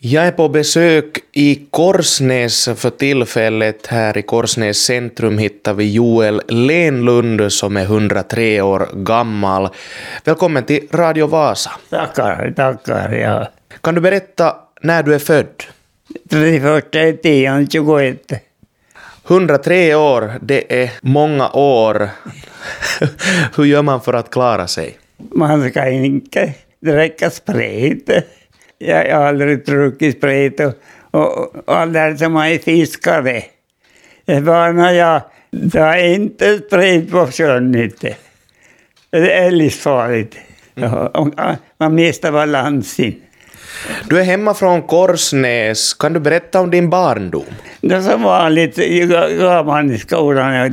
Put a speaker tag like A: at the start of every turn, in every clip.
A: Jag är på besök i Korsnäs för tillfället. Här i Korsnäs centrum hittar vi Joel Lenlund som är 103 år gammal. Välkommen till Radio Vasa.
B: Tackar, ja.
A: Kan du berätta när du är född?
B: 31.10.21.
A: 103 år, det är många år. Hur gör man för att klara sig?
B: Man ska inte dricka sprit. Jag har aldrig druckit sprit och alla som är fiskare. Det var när jag tar inte sprit på sjön inte. Det är livsfarligt. Man mister balansen.
A: Du är hemma från Korsnäs. Kan du berätta om din barndom?
B: Det är som vanligt, går man i skolan.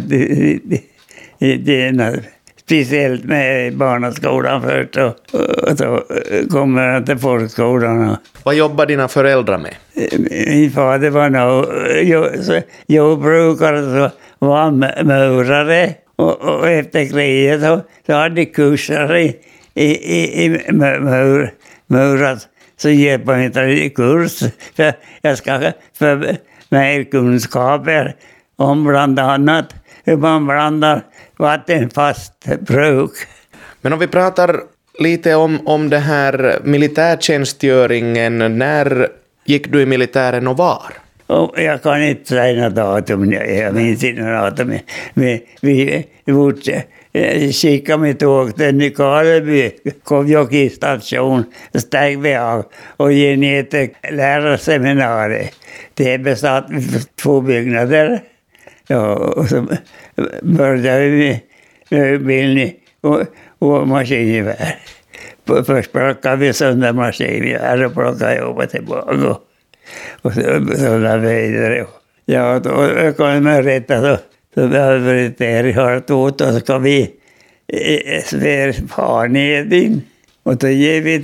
B: Speciellt med barnaskolan först och så kommer jag till folkskolan.
A: Vad jobbar dina föräldrar med?
B: Min fader var jordbrukare, så var murare och efter kriget så hade kurser i murat. Så ger på en kurs för jag ska få mer kunskaper om bland annat hur man blandar vattenfast bruk.
A: Men om vi pratar lite om det här militärtjänstgöringen. När gick du i militären och var?
B: Jag kan inte säga något datum. Jag minns inte något datum. Vi skickade mitt tåg till Nykarleby, Kovjoki station, steg vi av och gick ner till lärarseminariet. Det besatt vi 2 byggnader. Ja, och så började vi med utbildning och maskingevär. Först plockade vi sönder maskingevär och plockade jobba tillbaka. Och så där vidare. Ja, då kom jag rätta så behöver vi där i Hartot och så ska vi svär ner in. Och då ger vi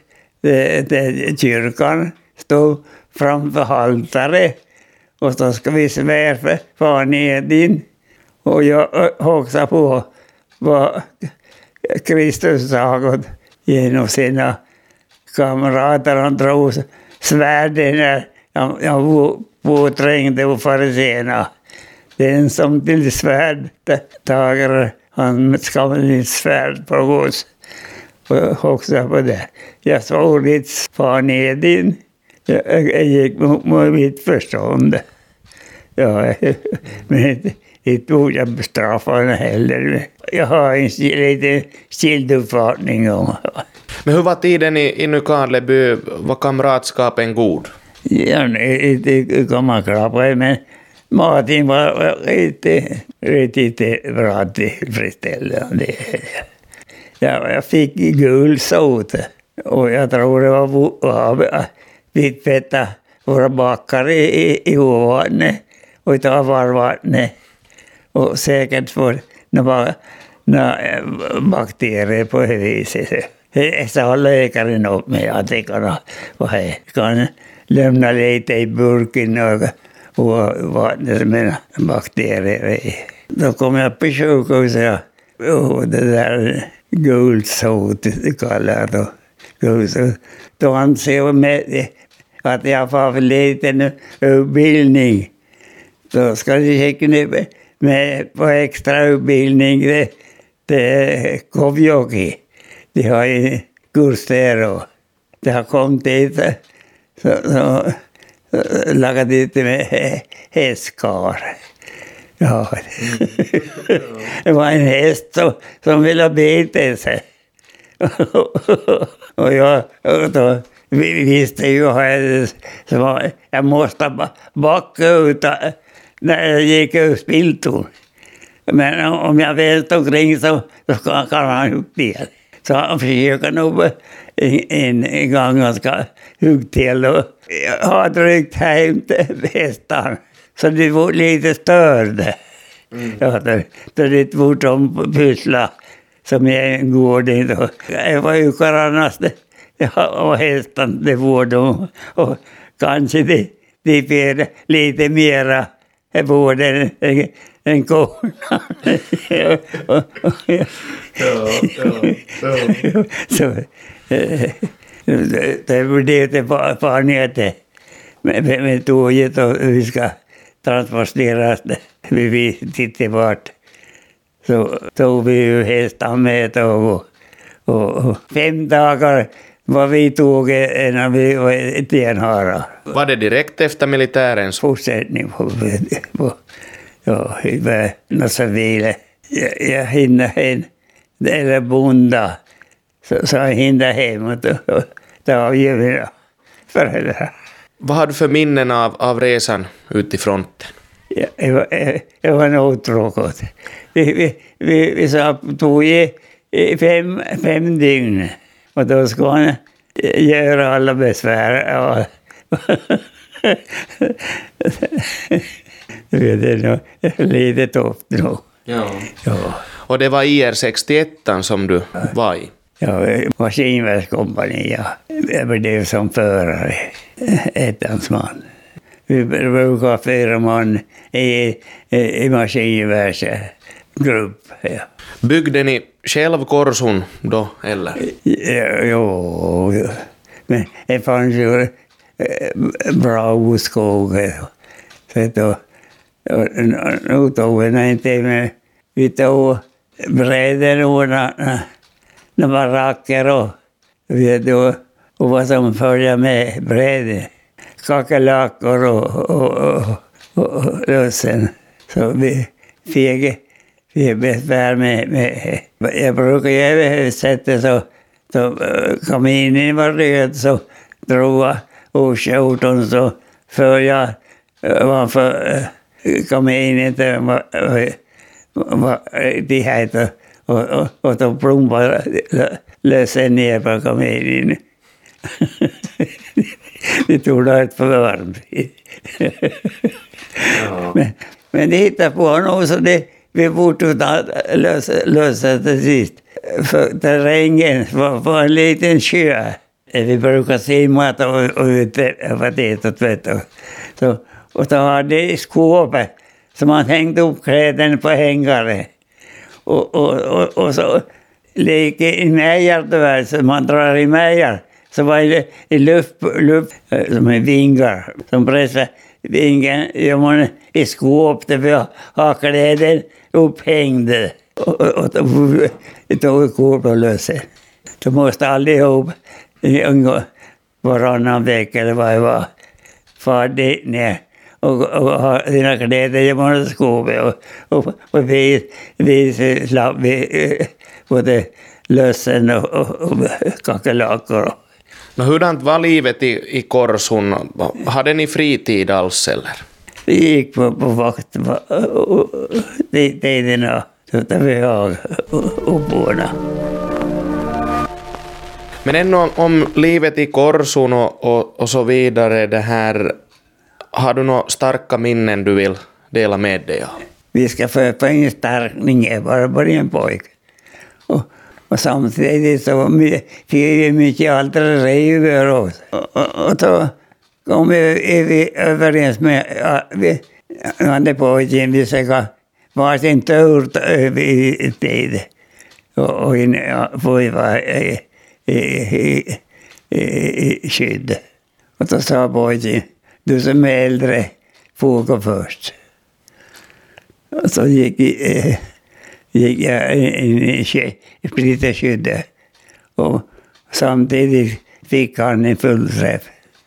B: till kyrkan, stå framför haltare. Och så ska vi svär ner in. Och jag hoxar på vad Kristus sa genom sina kamrater. Han drog svärden när jag påträngde och fariséerna. Den som till svärdtagare, han ska väl svärd på oss. Och hoxar på det. Jag såg lite far ned in. Jag gick mot mitt förstånd. Ja, men inte tog jag bestraffade heller. Jag har en lite skild uppfattning om.
A: Men hur var tiden i Nykarleby? Var kamratskapen god?
B: Ja, inte kan man klappa, men maten var riktigt bra tillfredsställande. Jag fick gulsot och jag tror det var vitfetta våra bakare i ovattnet och ta varvattnet. Och säkert för några bakterier på det viset. Jag sa läkaren upp mig att det kan lämna lite i burken och vattnet med bakterier i. Då kom jag på sjukhuset och det där gulsotet kallar jag då. Då anser jag med att jag får för liten utbildning. Då ska jag skicka med på extra utbildning till Kovjoki. De har en kurs där och det har kommit dit så lagat dit med hästkar. Ja. Det var en häst som ville bita sig. Och jag visste ju att jag måste backa ut när jag gick ur spilton. Men om jag välte omkring så kan han hugga till. Så han försöker nog en gång han ska hugga till och jag har drygt hem till hästan. Så det var lite störde. Ja, det lite fort om pyssla som jag går dit. Jag var ju karanaste. Och hästan, det var de. Och kanske de får lite mera både en kona. Så Det blev det på nätet med tåget och vi ska transporteras vi tittade vart. Så tog vi ju hästar med och 5 dagar var vi tog innan vi var i Tenhara.
A: Var det direkt efter militärens?
B: Fortsättning på ja, i något vila. Jag hinner hem, eller bonda. Så jag hinner hem och ta av mina föräldrar.
A: Vad har du för minnen av resan ut i fronten?
B: Jag var nog tråkigt. Vi tog i 5 dygn. Och då ska han göra alla besvär. Ja. Det är nog lite tufft nu.
A: Ja.
B: Ja.
A: Och det var IR61 som du var i?
B: Ja, maskinverkskompani, ja. Jag blev som förare, ettans man. Vi brukar ha 4 man i maskinverksgrupp. Ja.
A: Byggde ni själv Korsun då, eller?
B: Jo, men det fanns ju bra skog. Så då, nu tog vi inte, men vi tog bräder och några baracker och vad som följer med bräder. Kakelakor och lösen. Så vi fick besvär med. Jag brukar ju sätta så kaminen var röd så drog jag och skjortan så för jag var för kaminen var det här och då plombade lösen ner på kaminen. Det tog då ett för varmt. Men det hittade på något så vi borde lösa till sist. För terrängen var en liten sjö. Vi brukar simma och var det och tvätt. Och då hade skåpet så man hängde upp kläderna på hängare. Och så leke i mejar, så man drar i mejar. Så var det i luft som är vingar. Som pressade vingen i skåp där vi har kläder upphängde. Och tog kort och löse. De måste allihop varannan vecka eller vad det var. Far dit ner och ha sina kläder i skåpet. Och vi slapp både lösen och kakelakor.
A: Hurdant var livet i Korsun? Hade ni fritid alls eller?
B: Vi gick på vakt tiderna så vi har uppborna.
A: Men ännu om livet i Korsun och så vidare, det här, har du några starka minnen du vill dela med dig av?
B: Vi ska få en starkning, jag bara en pojk. Och samtidigt så fick vi mycket artilleri över oss. Och då kom vi överens med andra pojken, vi ska varsin tur i tid. Och få vara i skydd. Och då sa pojken, du som är äldre får gå först. Och så gick jag in i splitterskyddet. Och samtidigt fick han en full träff.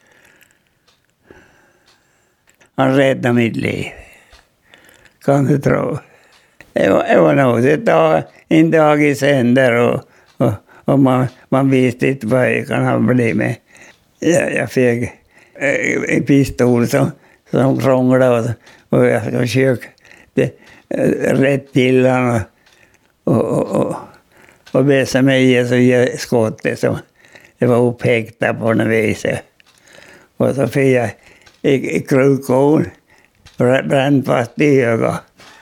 B: Han räddade mitt liv. Kan du tro? Det var nog en dag i sänder och man visste inte vad jag kan ha blivit med. Jag fick en pistol som krånglade och jag försökte rätt till honom och bäsa mig i så jag skottet som det var upphäktat på något vis. Och så fick jag i krukon brann fast i ögat.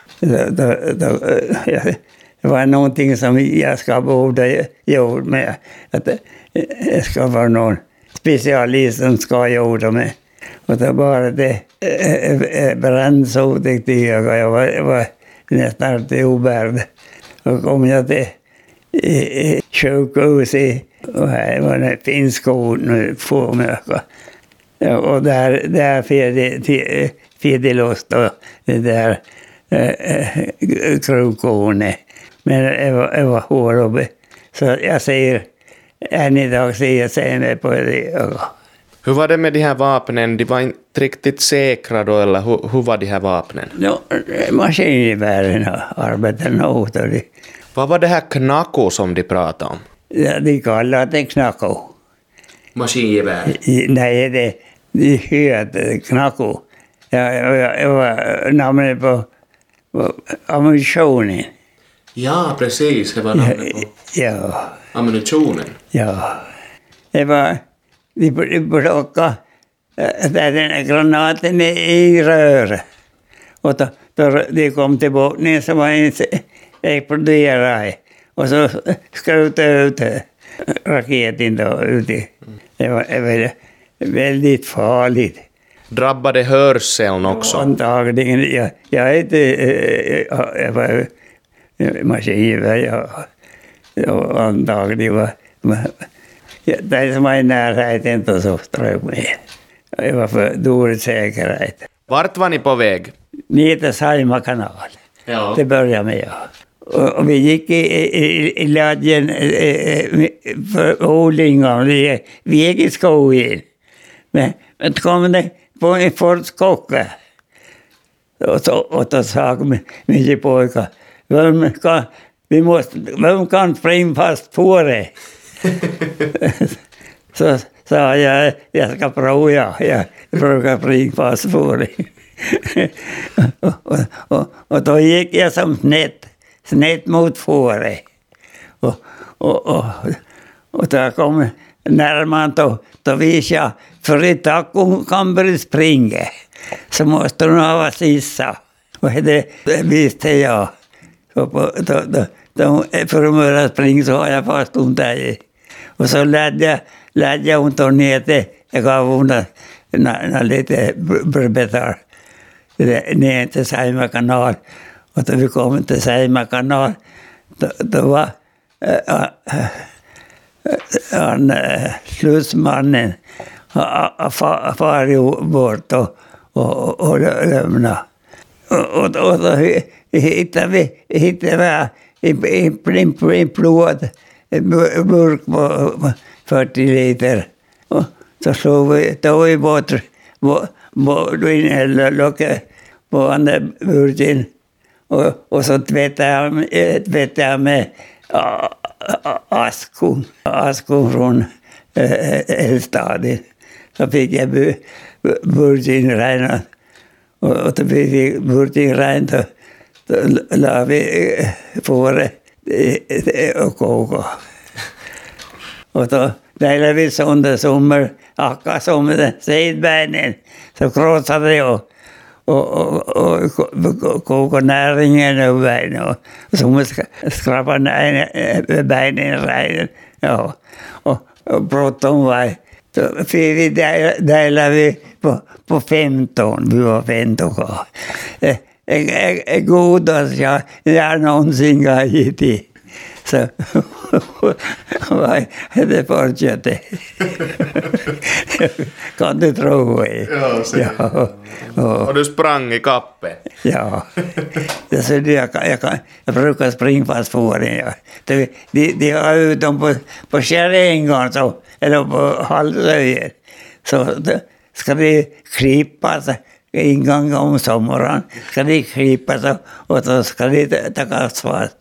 B: Det var någonting som jag ska borde gjort med. Att jag ska vara någon specialist som ska gjort med. Och det bara det brann så tänkte jag. Jag var nästan till obärd. Och kom jag till sjukhus Och här var det finsk ord nu på möka. Ja, och där fick det loss då, det där krokone. Men det var hård. Så jag säger, än idag säger jag mig på det.
A: Hur var det med de här vapnen? De var inte riktigt säkra då, eller hur var de här vapnen?
B: No, maskingevären arbetade åt det.
A: Vad var det här knacko som de pratade om?
B: Ja, de kallade det knacko.
A: Maskingevär?
B: Nej, det heter knacko. Jag var namnet på ammunitionen.
A: Ja, precis. Det var namnet på ammunitionen.
B: Ja. Det var... De plockade den granaten i rör. Och då de kom till botten så var det exploderade. Och så sköt ut raketen då ute. Det var väldigt farligt.
A: Drabbade hörseln också?
B: Antagligen. Jag var maskingevär. Jag antagligen var... Det som var i närheten inte så ström med. Det var för dålig säkerhet.
A: Vart var ni på väg?
B: Ner till Saima kanal.
A: Ja.
B: Det började med. Och vi gick i ladjen för odlingar. Vi gick i skogen. Men då kom det på en forskocka. Och då sa min pojkar, vem kan springa fast på det? Så sa jag ska prova, jag brukar springa fast på det. och då gick jag som snett mot fåret. Och då kom närmare, då visade jag, för att tackon kan börja springa, så måste hon ha sista. Och det visste jag. För att börja springa så har jag fast hon där. Och så lärde jag hon ner till, jag gav hon lite betal ner till Saima kanal. Och då vi kom till Saima kanal, då var han slutsmannen farit bort och lämnade. Och då hittade vi en plåt, en burk på 40 liter. Och så slog vi då i bort locket på andra burken. Och så tvättade jag med askon från eldstaden. Så fick jag burken ren. Och då fick burken ren, då la vi fåret och koka. Och då delade vi sönder akka som sädbärnen. Så krossade jag och kokade näringen över bärnen. Och så skrapade bärnen ren. Ja. Och bråttom var så vi delade vi på 15. Vi var 15 kvar. Godast jag någonsin har gett. Så det fortsatte. Kan du tro det?
A: Ja. Och du sprang i kappe?
B: Ja. Så jag brukar springa fast fåren. De har ut dem på kärringar så, eller på halvöjen. Så ska de klippas en gång om sommaren. Ska de klippas och då ska de takas fast.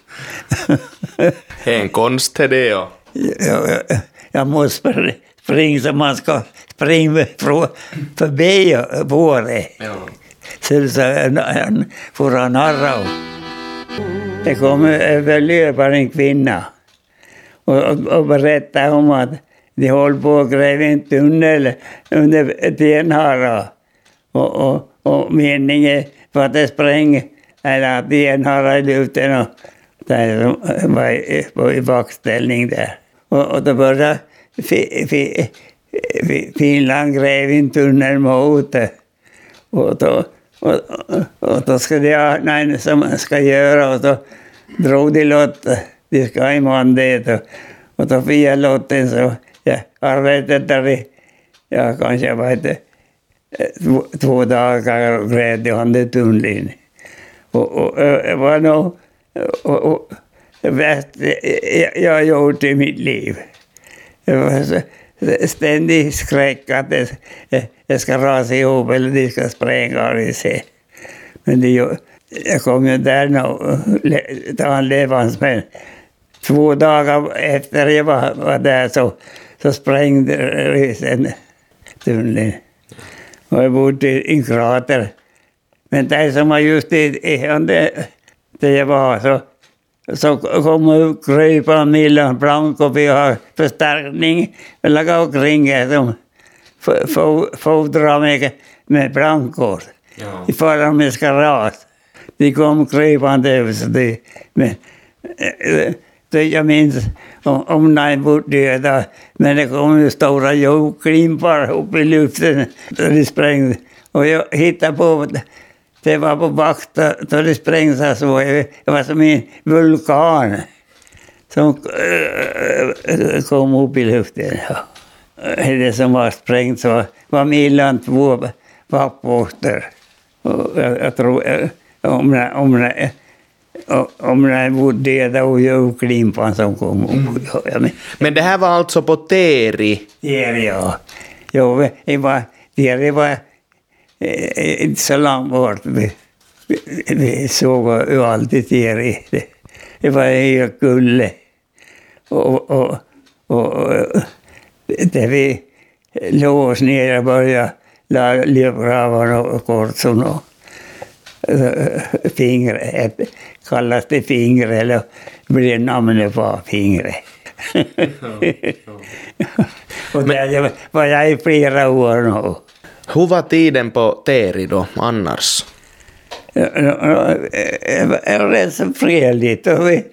A: En konst är det, ja.
B: Jag måste springa så man ska springa förbi våren.
A: Ja.
B: Så han får han harra. Det kom överlöpare en kvinna och berättade om att de håller på att gräva en tunnel under Tenhara. Och meningen var att det spränger eller att Tenhara i luften och där var i bakställning där. Och då började Finland gräva en tunnel mot det. Och då ska som man ska göra och då drog de lott. De ska imorgon det Och då fick jag lotten så jag arbetade där i, jag kanske var inte 2 dagar och grävde han det tunneln. Och det var nog värst jag gjort i mitt liv. Det var så ständig skräck att det ska rasa ihop eller det ska spränga i sig. Men jag kom ju där och ta en levans, men 2 dagar efter jag var där så sprängde risen tunneln. Och jag bodde i en krater. Men där som var just där jag var så kom jag krypa mellan plank och vi har förstärkning. Jag lagade omkring som fodrar mig med plankor. Ja. Ifall de ska ras. De kom krypande över sig. Men jag minns om när jag bodde där. Men det kom ju stora jordklimpar upp i luften. Då det sprängde. Och jag hittade på det var på bakta, då det sprängde så det var som en vulkan som kom upp i luften. Det som var sprängt så var mellan 2 vaktvåkter. Jag tror om det bodde där och jordklimpan som kom upp.
A: Men det här var alltså på Teri?
B: Teri, ja. Jo, Teri var inte så långt bort. Vi såg ju alltid Teri. Det var helt gulle. Och där vi låg oss ner och började livgravarna och korsen och fingret. Kallas det fingret eller blir namnet på fingret. Och där var jag i flera år nu.
A: Hur var tiden på Teri då annars?
B: Det var rätt så fredligt. Vi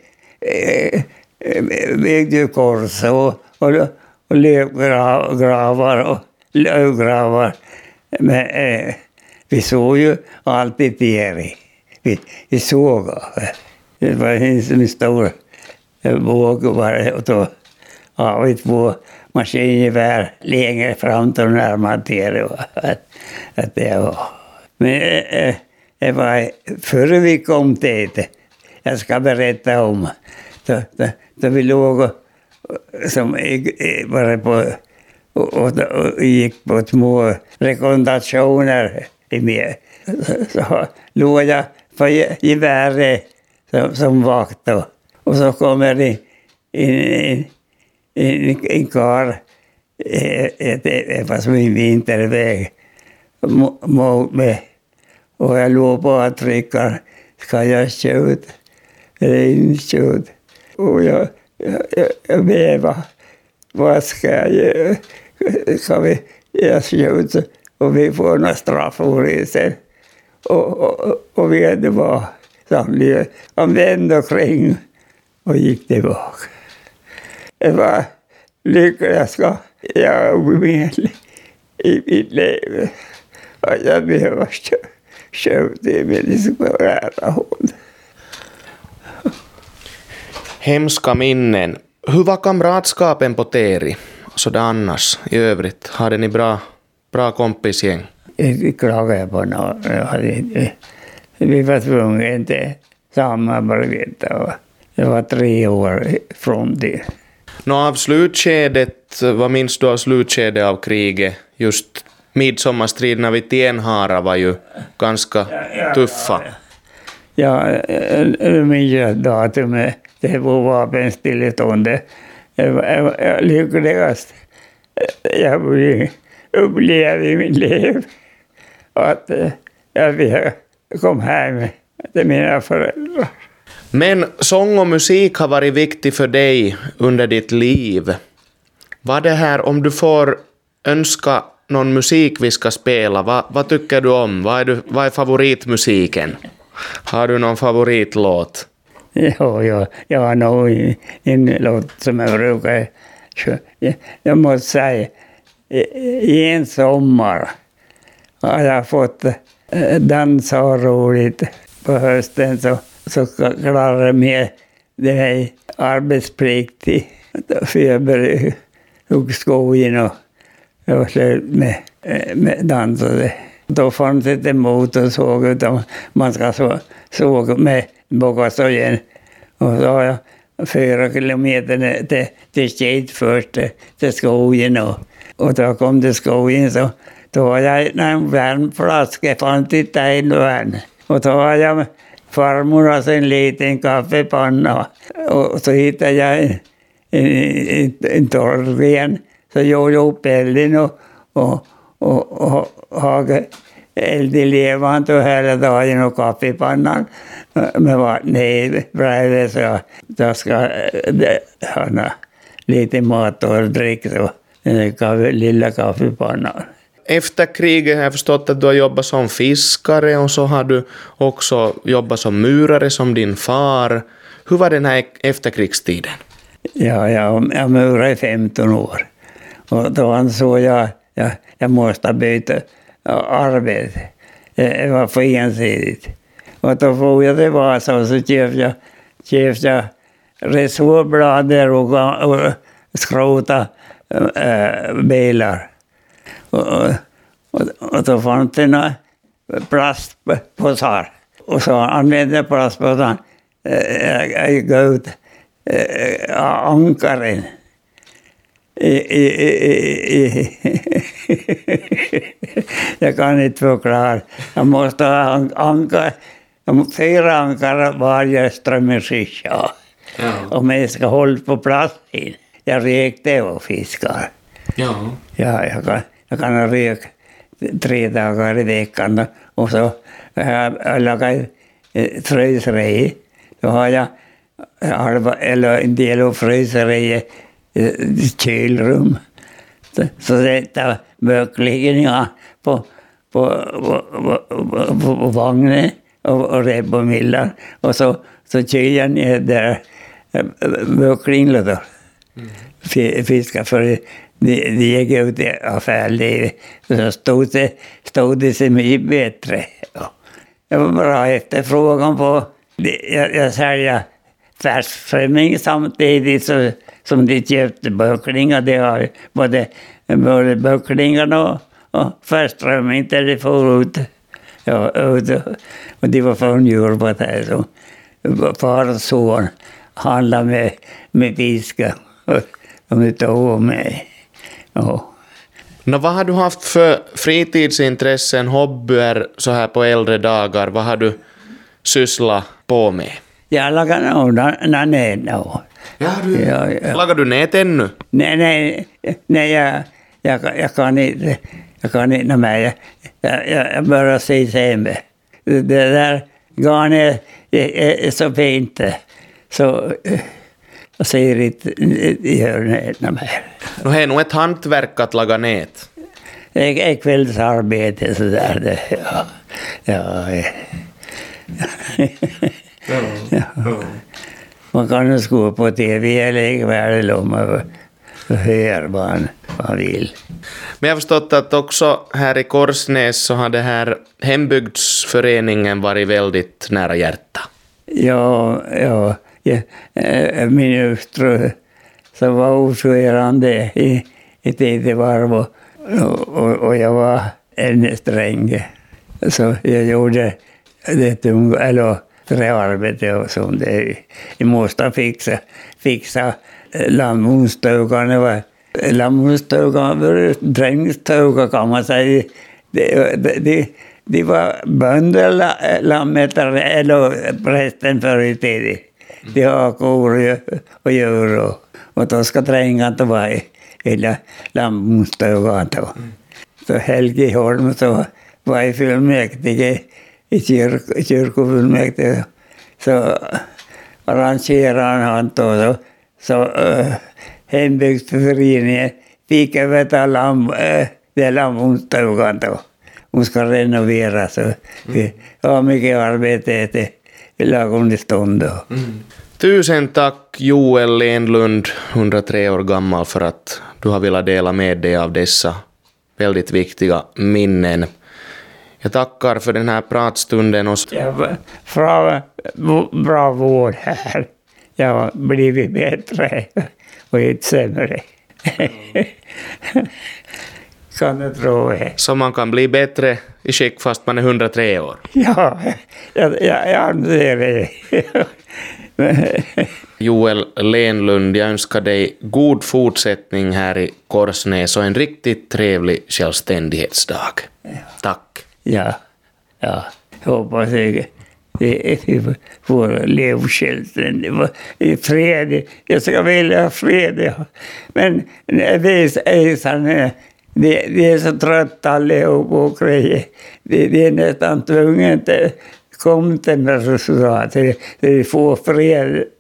B: byggde kors och lövgravar och lövgravar. Men vi såg ju alltid Teri. Vi såg. Det var en stor våg och då har vi 2 maskingevär längre fram till närmare Teri. Att det var. Men det var före vi kom dit. Jag ska berätta om. Då vi låg som var på och gick på små rekommendationer i mig. Så låg jag på geväret som vakt då. Och så kommer det en karl, det var som en vinterväg mot mig. Och jag låg på att trycka, ska jag skjuta eller inte skjuta? Och jag bävar, vad ska jag göra? Ska vi skjuta och vi får några strafford sen? Och vi hade bara samtidigt. Han vände omkring och gick tillbaka. Det var lyckligast jag med i mitt liv. Och jag behöver skjuta i min nära hon.
A: Hemska minnen. Hur var kamratskapen på Teri? Så det annars i övrigt? Hade ni bra kompisgäng?
B: Jag klagade på något. Vi var tvungna inte samarbeta. Det var 3 år från det.
A: Av slutskedet, vad minns du av slutskedet av kriget? Just midsommarstriderna vid Tenhara var ju ganska tuffa.
B: Ja, minns datumet. Det var vapenstilleståndet. Jag lyckligast jag upplevde i mitt liv att jag kom hem till mina föräldrar.
A: Men sång och musik har varit viktig för dig under ditt liv. Vad det här, om du får önska någon musik vi ska spela, vad tycker du om? Vad är favoritmusiken? Har du någon favoritlåt?
B: Ja, jag har nog en låt som jag brukar. Jag måste säga, i en sommar har jag fått dansa roligt. På hösten så klarar jag mig det här arbetspliktigt. feber i skogen och jag var slut med dansade. Då fanns det inte motorsåg utan man ska såga med bagagen. Och så har jag 4 kilometer till skid först till skogen. Och då kom till skogen så då har jag en värmflaska, fanns inte en värn. Och då har jag farmor har en liten kaffepanna. Och så hittade jag en torrven. Så jag upp elden och hade eld i levande och hela dagen och kaffepannan med vatten i bredvid så jag ska ha lite mat och dryck så lilla kaffepannan.
A: Efter kriget har jag förstått att du har jobbat som fiskare och så har du också jobbat som murare som din far. Hur var den här efterkrigstiden?
B: Ja, jag murade i 15 år. Och då ansåg jag måste byta arbete. Det var för ensidigt. Och då får jag till Vasa och så köpte jag resorblader och skrota bilar. Och då fanns det några plastpåsar. Och så använde jag plastpåsar. Jag gick ut ankaren. Jag kan inte förklara. Jag måste ha ankar. 4 ankar varje strömmerskicka. Ja. Om jag ska hålla på platsen. Jag rökte och fiskar. Ja. Ja, jag kan röka 3 dagar i veckan. Och så jag lagar fryseri. Då har jag en del av fryseriet kylrum. Så sätter böcklingarna på vagnen och rebomillar. Och så kyler jag ner där böcklingar då. Fiskar för de gick ut i affären. Så stod det sig mycket bättre. Ja. Det var bra efterfrågan på. Jag säljer färskfrämling samtidigt som de köpte böcklingar. Det har både böcklingar och färskfrämling där de får ut. Ja, och det var från Jordbart här. Så far och son handlade med fiskar. De är då med. Ja.
A: Vad har du haft för fritidsintressen, hobbyer så här på äldre dagar? Vad har du sysslat på med?
B: Jag lagar nät nu.
A: Ja, lagar du nät ännu?
B: Nej, jag kan inte. Jag kan inte med. Jag börjar se sämre. Det där garnet är så fint. Så jag ser inte gör nät mer.
A: Nu är nog ett hantverk att laga nät.
B: Det är kvällsarbete så där. Ja. Man kan ju gå på tv eller väl om man hör vad man vill.
A: Men jag har förstått att också här i Korsnäs så har det här hembygdsföreningen varit väldigt nära hjärta.
B: Ja, min hustru som var ordförande i Tidevarv och jag var en sträng. Så jag gjorde det träarbete och sånt. Jag måste fixa lammunstugan. Lammunstugan var drängstuga kan man säga. De var bönder, lammätare eller prästen förr i tiden. De har kor och djur och då ska drängarna vara i lammunstugan. Så Helge Holm så var i fullmäktige i kyrkofullmäktige så arrangerade han då så hembygdsföreningen fick överta lammunstugan då. Hon ska renovera så vi har mycket arbete till lagom stund då.
A: Tusen tack Joel Lenlund, 103 år gammal, för att du har velat dela med dig av dessa väldigt viktiga minnen. Jag tackar för den här pratstunden.
B: Bra vård här. jag har blivit bättre och inte sämre. Kan du tro det?
A: Så man kan bli bättre i skick fast man är 103 år.
B: Ja, jag anser det.
A: Joel Lenlund, jag önskar dig god fortsättning här i Korsnäs och en riktigt trevlig självständighetsdag. Tack.
B: Ja. Jag hoppas vi får leva självständigt i fred. Jag ska vilja fred. Men vi är så trötta allihop och grejer. Vi är nästan tvungna att komma till resultat. Vi får fred